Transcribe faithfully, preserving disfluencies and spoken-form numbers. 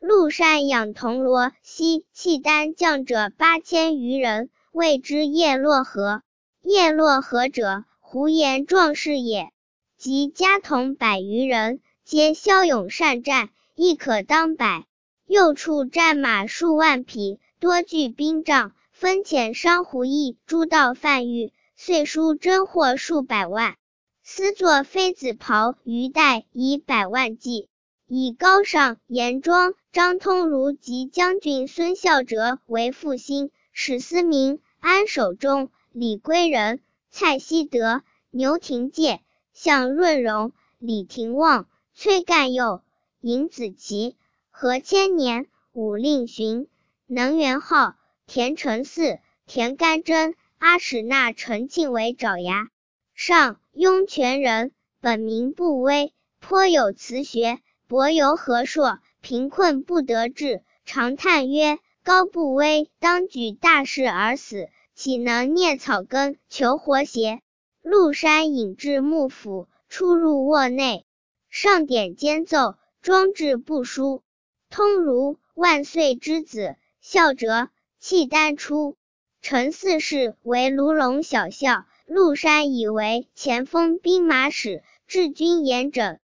陆山养铜锣西契丹将者八千余人，谓之叶落河。叶落河者，胡延壮士也。及家童百余人，皆骁勇善战，亦可当百。又处战马数万匹，多具兵仗，分遣商胡役诸道贩运，岁输珍货数百万。私作妃子袍鱼带以百万计。以高尚、严庄、张通儒及将军孙孝哲为复兴，史思明、安守忠、李归仁、蔡希德、牛廷介、向润荣、李廷旺、崔干佑、尹子奇、何千年、武令询、能元浩、田承嗣、田干贞、阿史那陈庆为爪牙。上雍泉人，本名不威，颇有辞学，博游和硕，贫困不得志，常叹曰：高不威当举大事而死，岂能啮草根求活邪？陆山引至幕府，出入卧内，上典监奏，庄制不书。通儒，万岁之子，孝哲，契丹出。陈嗣世为卢龙小校，陆山以为前锋兵马使，治军严整，